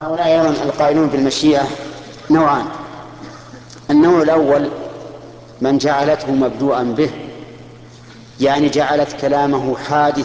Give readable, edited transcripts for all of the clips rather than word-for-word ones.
هؤلاء أيضا القائلون بالمشيئة نوعان. النوع الأول من جعلته مبدوءا به، يعني جعلت كلامه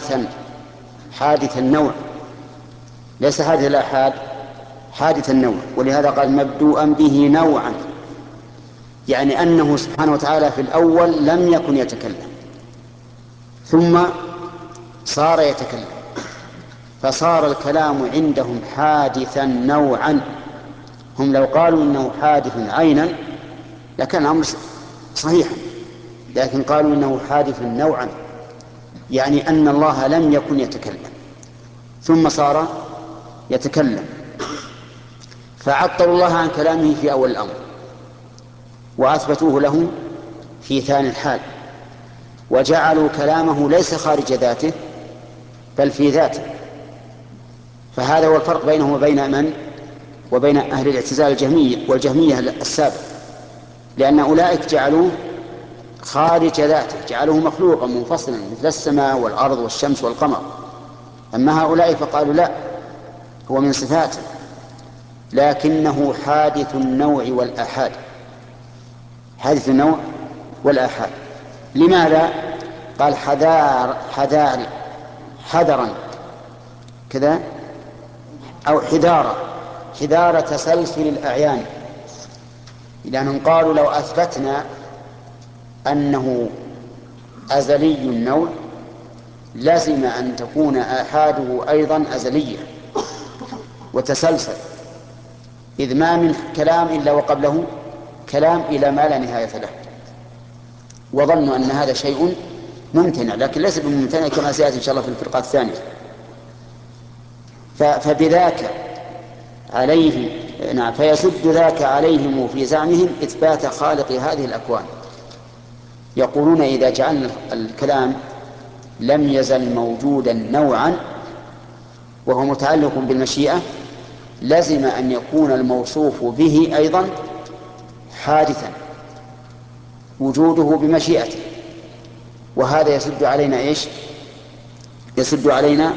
حادث النوع، ليس حادث الآحاد، حادث النوع. ولهذا قال مبدوءا به نوعا، يعني أنه سبحانه وتعالى في الأول لم يكن يتكلم ثم صار يتكلم، فصار الكلام عندهم حادثا نوعا. هم لو قالوا إنه حادث عينا لكان الأمر صحيحا، لكن قالوا إنه حادث نوعا، يعني أن الله لم يكن يتكلم ثم صار يتكلم، فعطلوا الله عن كلامه في أول الأمر وأثبتوه له في ثاني الحال، وجعلوا كلامه ليس خارج ذاته بل في ذاته. فهذا هو الفرق بينه وبين من؟ وبين أهل الاعتزال والجهمية السابق، لأن أولئك جعلوه خارج ذاته، جعلوه مخلوقا منفصلا مثل السماء والأرض والشمس والقمر. أما هؤلاء فقالوا لا، هو من صفاته لكنه حادث النوع والآحاد. حادث النوع والآحاد. لماذا؟ قال حذرا كذا، أو حذار تسلسل الأعيان، لأنهم قالوا لو أثبتنا أنه أزلي النوع لازم أن تكون آحاده أيضا أزلية وتسلسل، إذ ما من كلام إلا وقبله كلام إلى ما لا نهاية له. وظنوا أن هذا شيء ممتنع، لكن ليس بممتنع كما سيأتي إن شاء الله في الفرقة الثانية. فبذاك عليهم نعم، فيسد ذاك عليهم في زعمهم إثبات خالق هذه الأكوان. يقولون إذا جعلنا الكلام لم يزل موجودا نوعا وهو متعلق بالمشيئة، لزم أن يكون الموصوف به أيضا حادثا وجوده بمشيئته، وهذا يسد علينا إيش؟ يسد علينا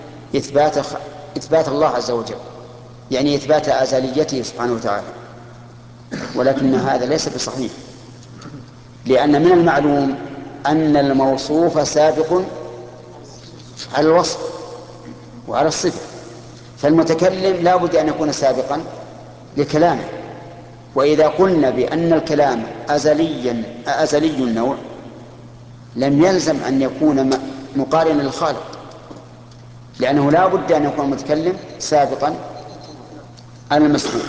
إثبات الله عز وجل، يعني إثبات أزليته سبحانه وتعالى. ولكن هذا ليس بصحيح، لأن من المعلوم أن الموصوف سابق على الوصف وعلى الصفة، فالمتكلم لا بد أن يكون سابقا لكلامه. وإذا قلنا بأن الكلام أزلي النوع لم يلزم أن يكون مقارنا للخالق، لأنه لا بد أن يكون المتكلم سابقا على المسبوق.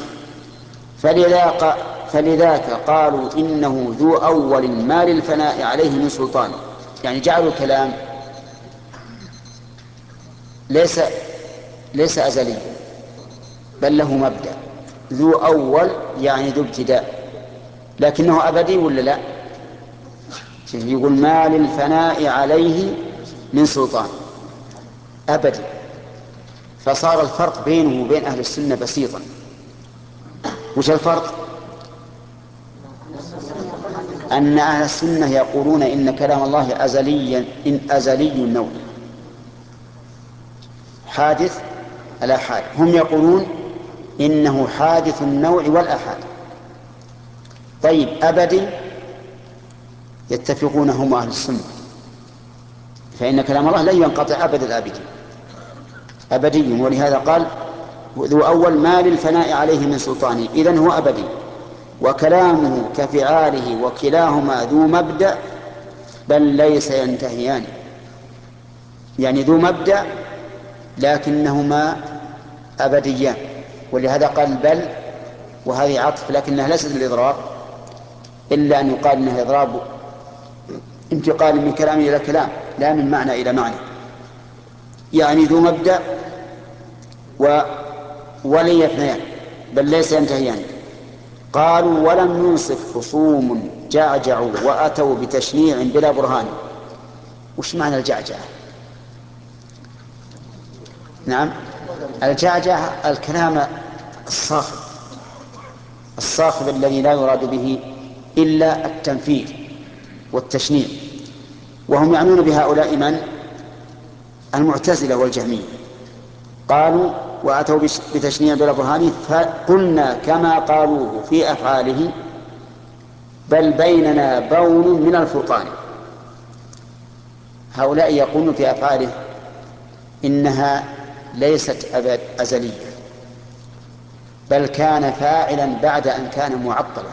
فلذاك قالوا إنه ذو أول ما للفناء عليه من سلطان، يعني جعلوا الكلام ليس أزلي بل له مبدأ. ذو أول يعني ذو ابتداء، لكنه أبدي ولا لا؟ يقول ما للفناء عليه من سلطان، أبدي. فصار الفرق بينه وبين أهل السنة بسيطا. وش الفرق؟ أن أهل السنة يقولون إن كلام الله أزلي النوع حادث الآحاد، هم يقولون إنه حادث النوع والآحاد. طيب أبدي؟ يتفقون هم أهل السنة، فإن كلام الله لا ينقطع أبد الآبدين، أبدي. ولهذا قال ذو أول ما للفناء عليه من سلطانه، إذن هو أبدي. وكلامه كفعاله وكلاهما ذو مبدأ بل ليس ينتهيان، يعني ذو مبدأ لكنهما أبديان. ولهذا قال بل، وهذه عطف لكنها ليست بالإضراب، إلا أن يقال إنها إضراب انتقال من كلام إلى كلام لا من معنى إلى معنى، يعني ذو مبدأ ولن يفنيان بل ليس ينتهيان. قالوا ولم ينصف خصوم جعجعوا وأتوا بتشنيع بلا برهان. وش معنى الجعجعة؟ نعم، الجعجعة الكلام الصاخب الذي لا يراد به إلا التنفير والتشنيع. وهم يعنون بهؤلاء من؟ المعتزلة والجهمية. قالوا وأتوا بتشنيع بلا برهان فقلنا كما قالوه في أفعاله بل بيننا بون من الفرقان. هؤلاء يقولون في أفعاله إنها ليست أزلية، بل كان فاعلا بعد أن كان معطلا.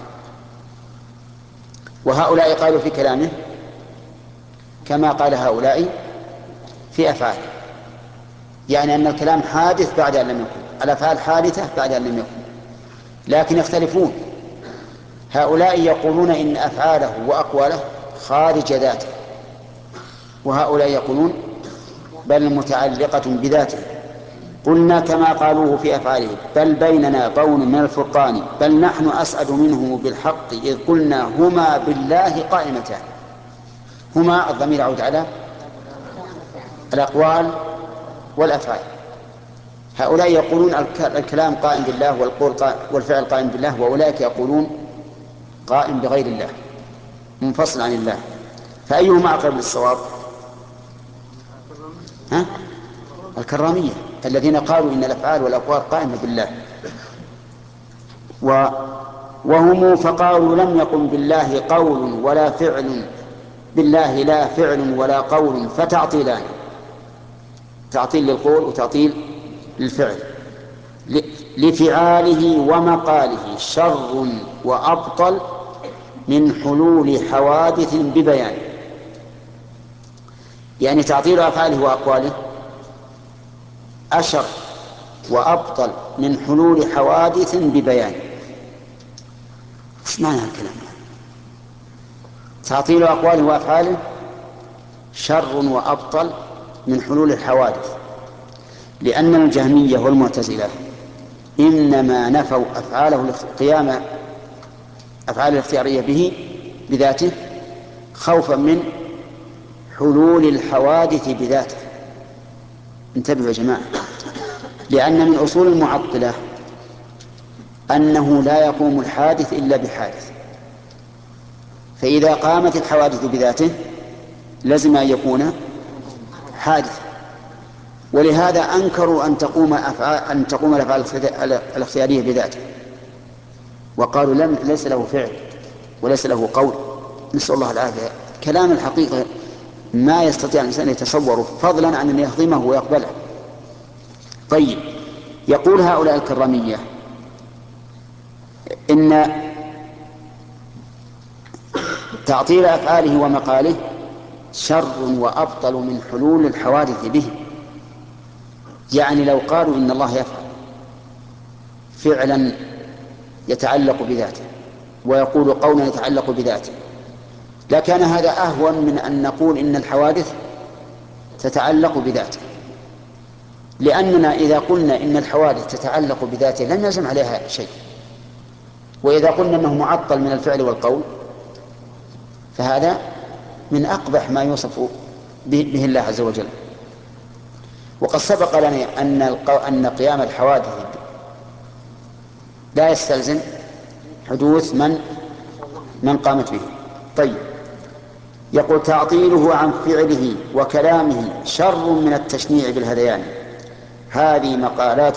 وهؤلاء قالوا في كلامه كما قال هؤلاء في أفعاله، يعني أن الكلام حادث بعد أن لم يكن، الأفعال حادثة بعد أن لم يكن، لكن يختلفون. هؤلاء يقولون إن أفعاله وأقواله خارج ذاته، وهؤلاء يقولون بل متعلقة بذاته. قلنا كما قالوه في أفعاله بل بيننا بون من الفرقان بل نحن أسعد منهم بالحق إذ قلنا هما بالله قائمتان. هما الضمير يعود على الأقوال والأفعال. هؤلاء يقولون الكلام قائم بالله والفعل قائم بالله، وأولئك يقولون قائم بغير الله منفصل عن الله. فأيهما أقرب للصواب؟ الكرامية الذين قالوا إن الأفعال والأقوال قائمة بالله. وهم فقالوا لم يقم بالله قول ولا فعل، بالله لا فعل ولا قول، فتعطيلان، تعطيل للقول وتعطيل للفعل. لفعاله ومقاله شر وأبطل من حلول حوادث ببيان. يعني تعطيل أفعاله وأقواله أشر وأبطل من حلول حوادث ببيان. ايش معنى الكلام؟ تعطيل أقواله وأفعاله شر وأبطل من حلول الحوادث، لأن الجهمية والمعتزلة إنما نفوا أفعاله قيام أفعال الاختيارية به بذاته خوفا من حلول الحوادث بذاته. انتبهوا يا جماعة، لأن من أصول المعطلة أنه لا يقوم الحادث إلا بحادث، فإذا قامت الحوادث بذاته لازم أن يكون حادث. ولهذا أنكروا أن تقوم الأفعال الاختيارية بذاته، وقالوا ليس له فعل وليس له قول. نسأل الله العافية. كلام الحقيقة ما يستطيع الإنسان يتصوره، فضلا عن أن يهضمه ويقبله. طيب، يقول هؤلاء الكرامية إن تعطيل أفعاله ومقاله شر وأبطل من حلول الحوادث به. يعني لو قالوا إن الله يفعل فعلا يتعلق بذاته ويقول قولا يتعلق بذاته لكان هذا أهون من أن نقول إن الحوادث تتعلق بذاته، لأننا إذا قلنا إن الحوادث تتعلق بذاته لم يلزم عليها شيء، وإذا قلنا أنه معطل من الفعل والقول فهذا من أقبح ما يوصف به الله عز وجل. وقد سبق لنا أن قيام الحوادث لا يستلزم حدوث من قامت به. طيب، يقول تعطيله عن فعله وكلامه شر من التشنيع بالهذيان. هذه مقالات